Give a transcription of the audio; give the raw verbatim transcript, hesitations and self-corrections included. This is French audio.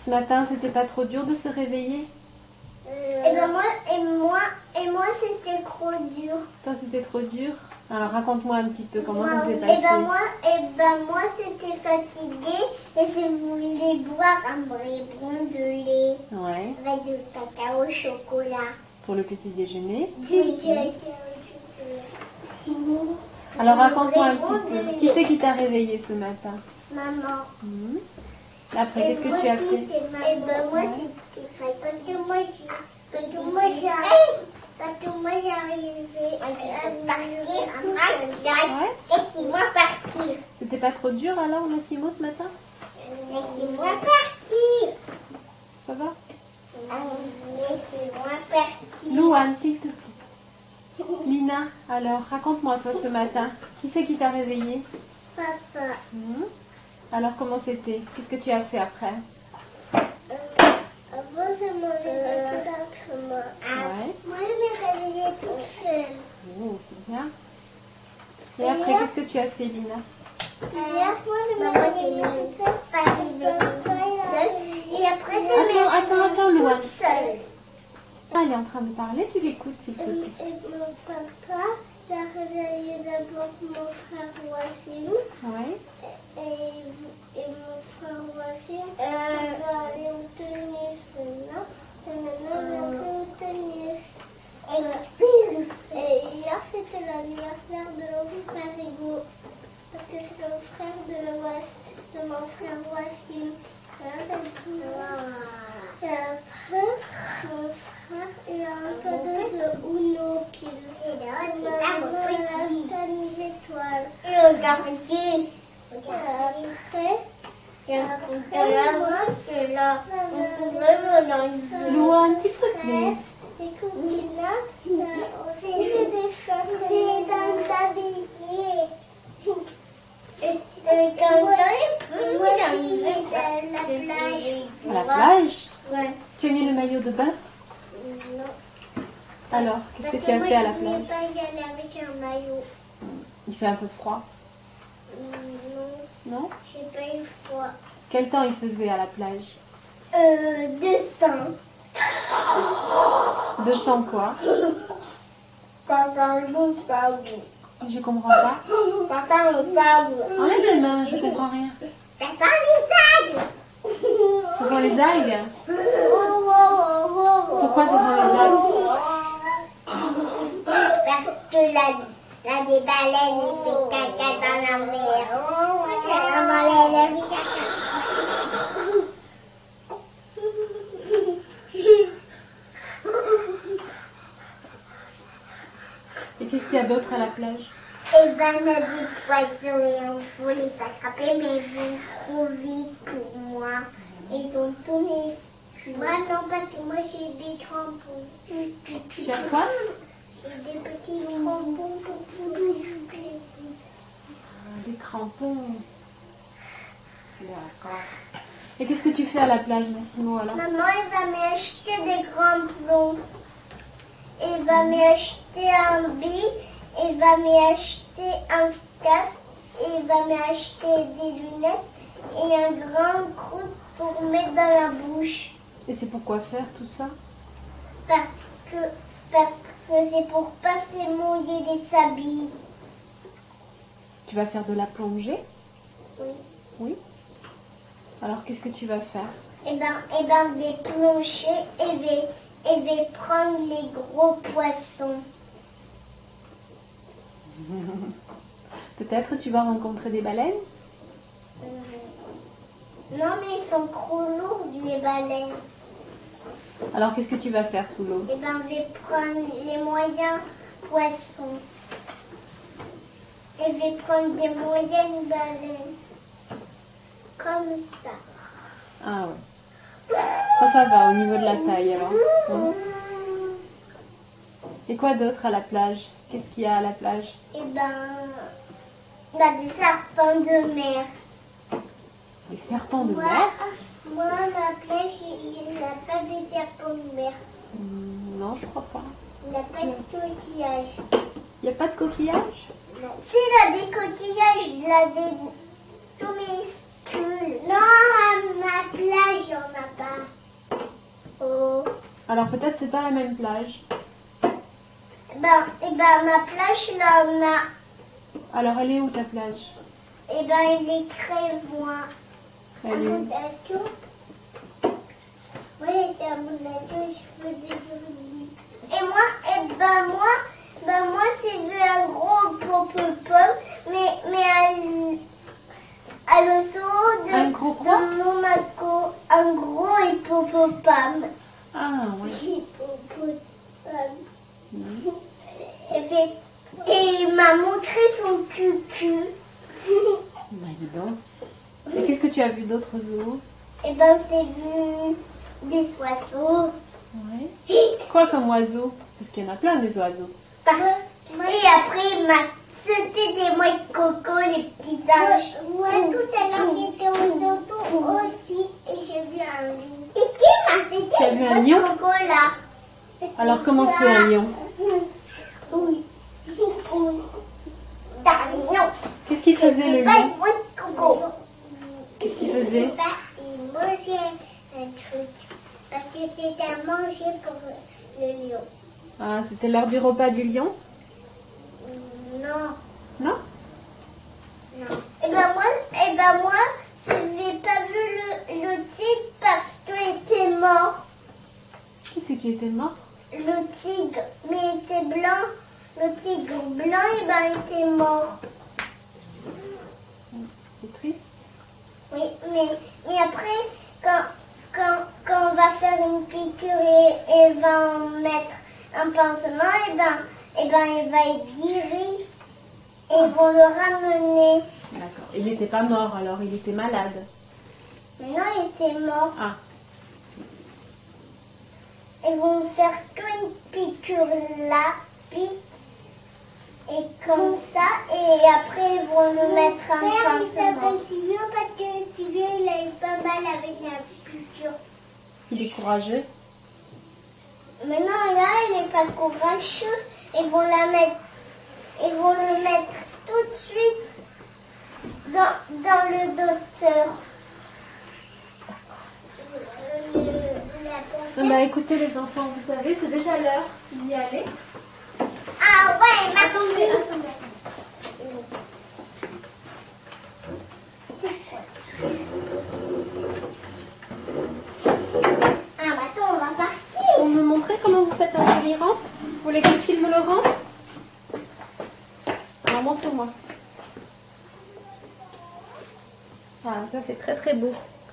Ce matin, c'était pas trop dur de se réveiller? Euh, et ben moi, et moi, et moi, c'était trop dur. Toi, c'était trop dur? Alors, raconte-moi un petit peu comment moi, ça s'est passé. Et ben moi, et ben moi, c'était fatiguée et je voulais boire un biberon de lait. Ouais. Avec du cacao au chocolat. Pour le petit déjeuner? Du cacao au chocolat. Alors, raconte-moi un petit peu. Qui c'est qui t'a réveillé ce matin? Maman. Mmh. Après, qu'est-ce que tu as fait? Et ben moi, c'était parce que moi, parce que moi, j'arrive, parce que moi, j'arrivais à partir. Ouais. Laissez-moi partir. C'était pas trop dur alors, Massimo, ce matin? Laissez-moi partir. Ça va? Laissez-moi partir. Louane, s'il te plaît. Lina, alors, raconte-moi toi ce matin. Qui c'est qui t'a réveillé? Papa. Mmh. Alors, comment c'était? Qu'est-ce que tu as fait après? Euh, avant, je me réveillais tout doucement. Ouais. Moi, je me réveillais toute seule. Oh, c'est bien. Et après, qu'est-ce que tu as fait, Lina? Hier, moi, je me réveillais toute seule. Pas arrivée toute seule. Et après, je me Attends, attends, attends, Louane. toute seule. Ah, elle est en train de parler, tu l'écoutes, s'il te plaît. Et mon papa a réveillé d'abord mon frère Wassim. Ouais. Et, et mon frère Wassim euh, va aller au tennis maintenant. Et maintenant, je vais au tennis. Et, et hier, c'était l'anniversaire de mon frère Hugo. Parce que c'est le frère de, Was, de mon frère Wassim. Et après, mon frère, il a un cadeau de Uno qu'il m'a acheté une étoile. Et regardez, après, et après, moi, c'est là, on pourrait me Louane, s'il te plaît. Et Coquina, aussi j'ai des choses dans ta vie. Et, et quand j'arrive, moi j'arrive à la plage. À la plage? Ouais. Tu as mis le maillot de bain? Non. Alors, qu'est-ce que Parce tu as moi, fait à la je voulais plage? pas y aller avec un maillot. Il fait un peu froid. Non. Non? J'ai pas eu froid. Quel temps il faisait à la plage? Euh, deux cents. deux cents quoi? Papa, nous savons. Je comprends pas. Papa, nous savons. Enlève les mains, je comprends rien. Papa, nous savons. Ce sont les algues? Pourquoi Pourquoi ce sont les algues? Parce que la, la des baleines, ils font caca dans la mer. Maman, elle a vu caca. Et qu'est-ce qu'il y a d'autre à la plage? Et ben, il y a des poissons et on faut les attraper, mais ils vont trop vite pour moi. Ils ont tous mes... Moi, non, parce que moi, j'ai des crampons. Tu as quoi? J'ai des petits crampons pour bouger. Des crampons. D'accord. Et qu'est-ce que tu fais à la plage, Massimo, alors? Maman, elle va m'acheter des crampons. Elle va m'acheter un billet. Elle va m'acheter un scarf. Elle va m'acheter des lunettes et un grand croûte pour mettre dans la bouche. Et c'est pour quoi faire tout ça? Parce que, parce que c'est pour pas se mouiller des habits. Tu vas faire de la plongée? Oui. Oui. Alors qu'est-ce que tu vas faire? Eh ben, eh ben, je vais plonger et je vais, et je vais prendre les gros poissons. Peut-être tu vas rencontrer des baleines? Euh, non, mais ils sont trop lourds, les baleines. Alors qu'est-ce que tu vas faire sous l'eau? Eh ben, je vais prendre les moyens poissons. Et je vais prendre des moyennes baleines. Comme ça. Ah ouais. Ça, ça va au niveau de la taille alors. Hein? Et quoi d'autre à la plage? Qu'est-ce qu'il y a à la plage? Eh ben, il y a des serpents de mer. Des serpents de moi, mer? Moi, à ma plage, il n'y a pas de serpents de mer. Mmh, non, je crois pas. Il n'y a pas de coquillages. Il n'y a pas de coquillages? Non. Si, il y a des coquillages, il y a des... tous mes scules. Non, à ma plage, il n'y en a pas. Alors peut-être c'est pas la même plage. Ben, et ben ma plage, là, on a. Alors elle est où ta plage? Et ben, il est crévois. Elle est où? Oui, c'est à mon avis, je faisais du rugby. Et moi, et ben moi, ben moi, c'est vu un gros hippopotame, mais, mais à, l- à le saut de, Un gros quoi? de Monaco, un gros hippopotame. Ah oui. Hippopotame. Mhm. Et, puis- et il m'a montré son cucu. Bah dis donc. Et qu'est-ce que tu as vu d'autres zoos? Et ben c'est vu des oiseaux. Oui. Quoi comme oiseaux? Parce qu'il y en a plein des oiseaux. Et après il m'a sauté des noix de coco, les petits singes. Moi tout à l'heure j'étais au dodo aussi et j'ai vu un lion. Et qui m'a sauté Tu as vu des un noix de lion? coco là? Alors comment c'est un lion? Oui. Oui. T'as un lion. Qu'est-ce qu'il faisait le Pas lion? de noix de coco. Qu'est-ce qu'il faisait? Il mangeait un truc. Parce que c'était à manger pour le lion. Ah, c'était l'heure du repas du lion? Non. Non? Non. Et ben moi, et ben moi, je n'ai pas vu le, le tigre parce qu'il était mort. Qui c'est qui était mort? Le tigre, mais il était blanc. Le tigre blanc, et ben il était mort. C'est triste. Oui, mais, mais après, quand, quand, quand on va faire une piqûre et, et va en mettre un pansement, et ben, et ben il va être guéri et ils vont le ramener. D'accord. Il n'était pas mort alors, il était malade. Mais non, il était mort. Ah. Ils vont faire qu'une piqûre là, pique, et comme ça, et après ils vont le mettre un pansement. Il s'appelle Sylvio parce que Sylvio il a eu pas mal avec la piqûre. Il est courageux. Mais non, là il n'est pas courageux. Ils vont la mettre, ils vont le mettre tout de suite dans, dans le docteur. Le, la Ah bah écoutez les enfants, vous savez, c'est déjà l'heure d'y aller. Ah ouais, merci. Ah bah attends, on va partir. Vous me montrez comment vous faites un joli rang? Vous voulez que je filme le rang? Alors montre-moi. Ah, ça c'est très très beau.